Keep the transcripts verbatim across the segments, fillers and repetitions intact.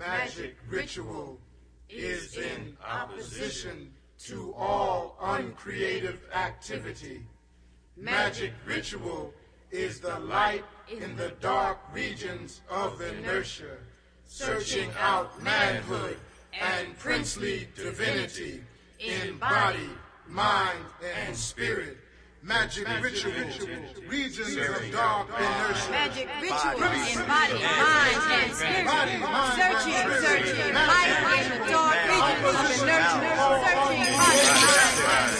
Magic ritual is in opposition to all uncreative activity. Magic ritual is the light in the dark regions of inertia, searching out manhood and princely divinity in body, mind, and spirit. Magic ritual, regions of dark inertia. Magic ritual in body, mind, and spirit. Searching, searching, light in the dark regions of inertia. Searching, body, mind,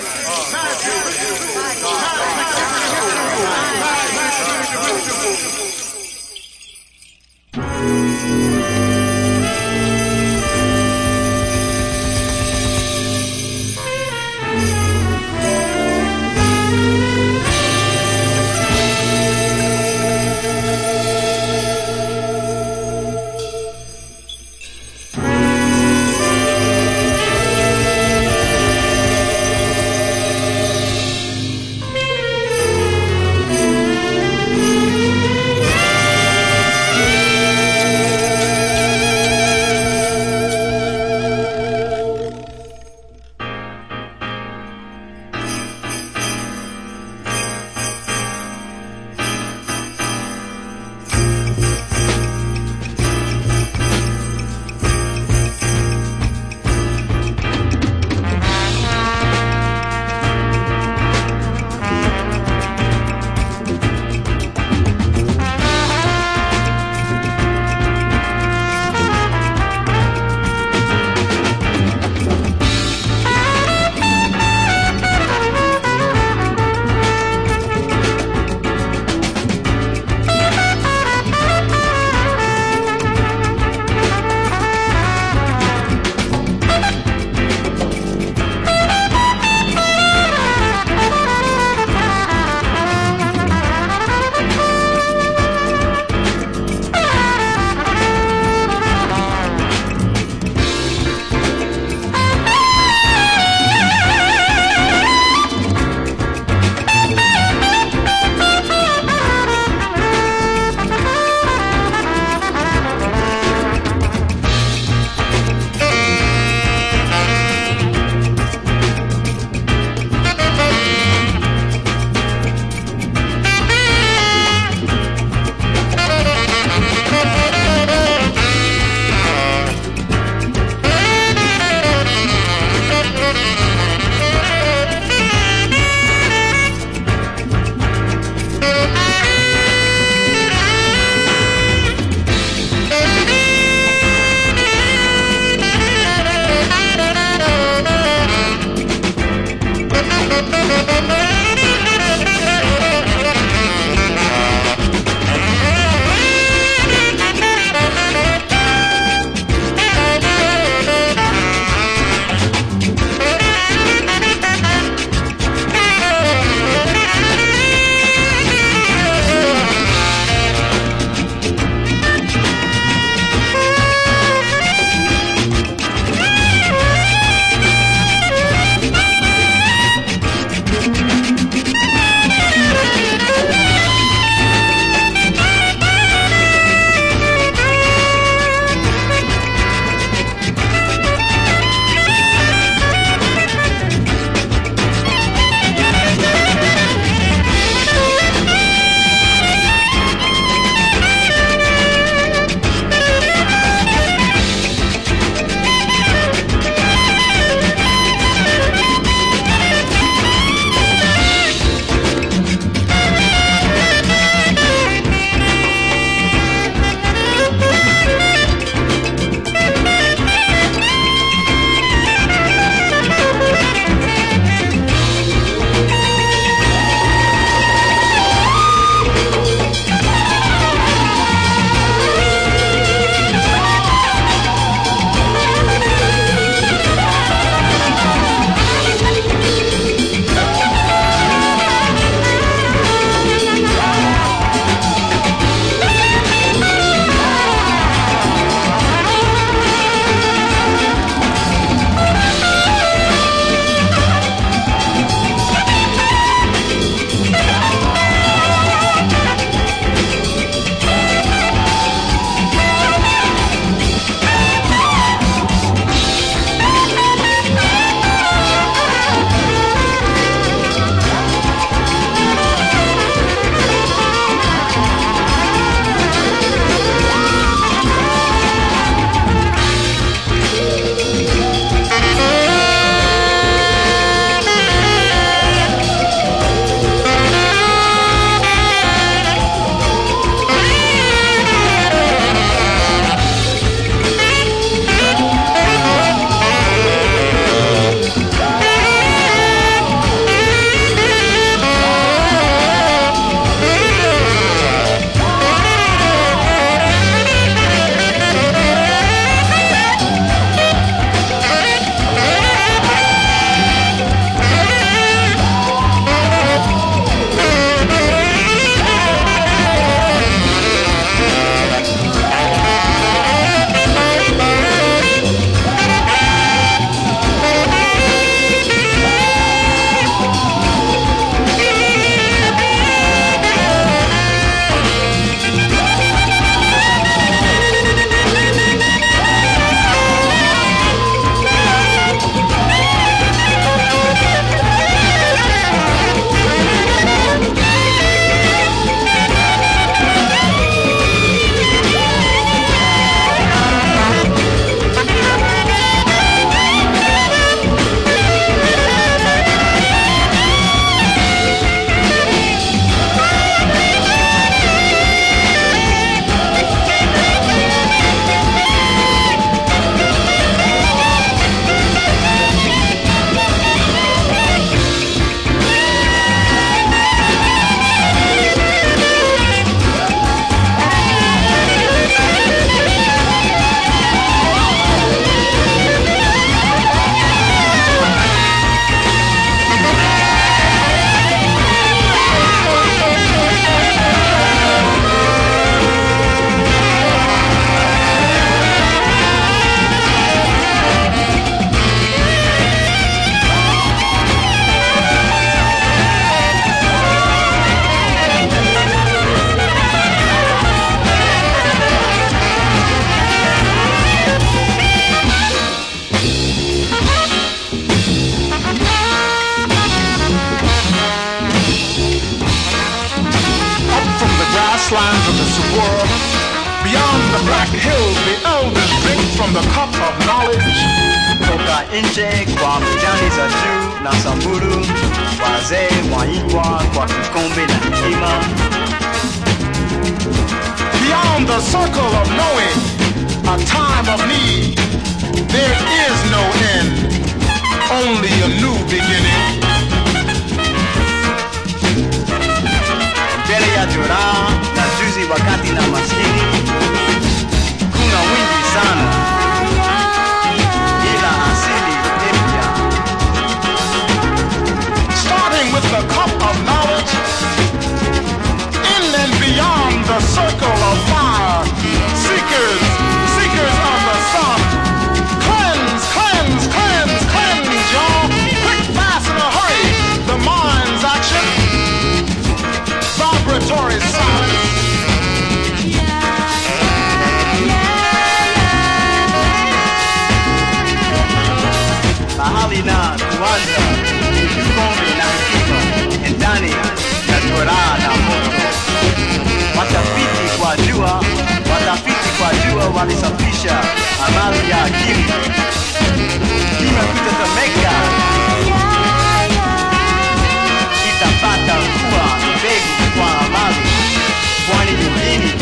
and spirit. Black Hills, the elders drink from the cup of knowledge. Toka nje kwa mjani za juu na samburu, wazee waitwa kwa kikombe na hekima. Beyond the circle of knowing, a time of need, there is no end, only a new beginning. Mbele ya jura na juzi wakati na maskini, kuna wingi sana, ila asili mpya. Starting with the cup of knowledge, in and beyond the circle of fire, seekers, seekers of the sun, cleanse, cleanse, cleanse, cleanse, y'all. Quick, fast, in a hurry, the mind's action, vibratory silence. Mahali na kuanza, kikombe na hekima, ndani ya Torah na moto. Watafiti kwa jua, watafiti kwa jua walisafisha amali ya akili. Kimekutetemeka, itapata kuwa mbegu kwa amali, kwani nyingine.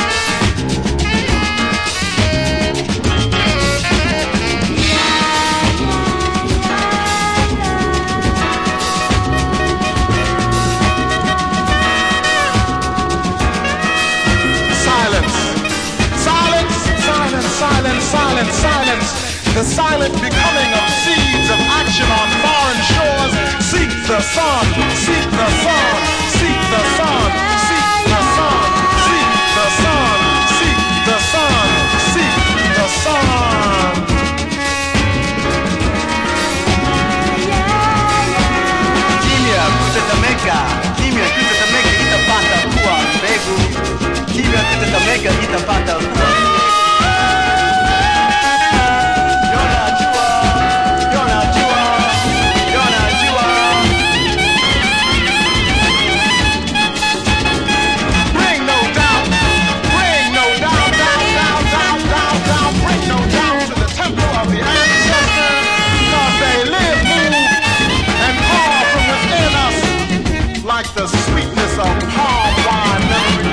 Silence, silence, silence. The silent becoming of seeds of action on foreign shores. Seek the sun, seek the sun, seek the sun, seek the sun, seek the sun, seek the sun, seek the sun. Kimya kutetemeka, kimya kutetemeka itapata kuwa mbegu. Kimya kutetemeka itapata kuwa like the sweetness of palm wine memory.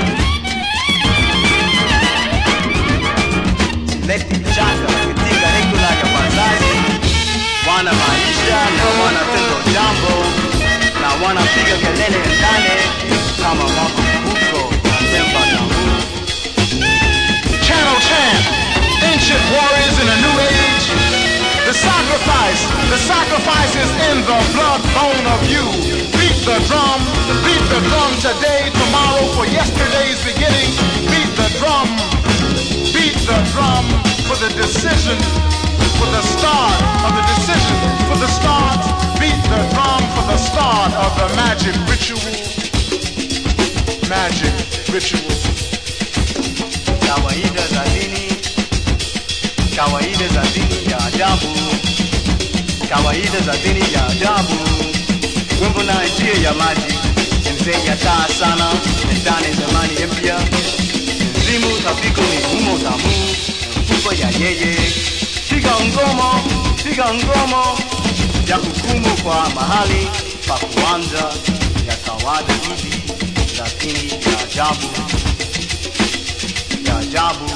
Leti chaka katika hekula ya wazazi, wana maisha na wana tendo jambo, na wanapiga kelele ndani kama mwako huko na temba jambo. Channel chant, ancient warriors in a new age. The sacrifice, the sacrifice is in the blood bone of you. Beat the drum, beat the drum today, tomorrow, for yesterday's beginning. Beat the drum, beat the drum for the decision, for the start of the decision, for the start. Beat the drum for the start of the magic ritual. Magic ritual. Kawaida za dini, kawaida za dini ya ajabu, kawaida za dini ya ajabu. Wimbo na njia ya maji, mzee ya taa sana, ndani zamani mpya. Zimu tapiko ni humo tamu, mfuko ya yeye. Piga ngoma, piga ngoma, ya hukumu kwa mahali pa kuanza, ya kawaida hizi za dini ya ajabu, ya ajabu.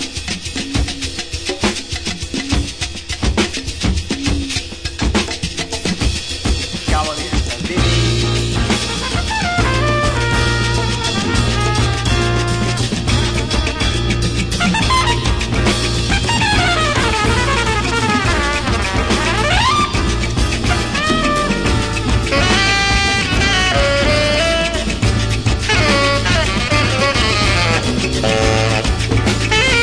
Kawaida za dini. Thank you.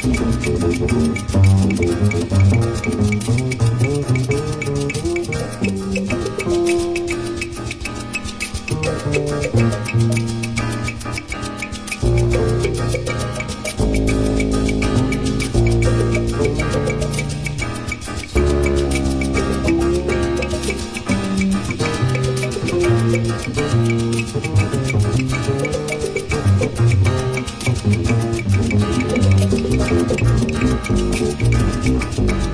Thank you.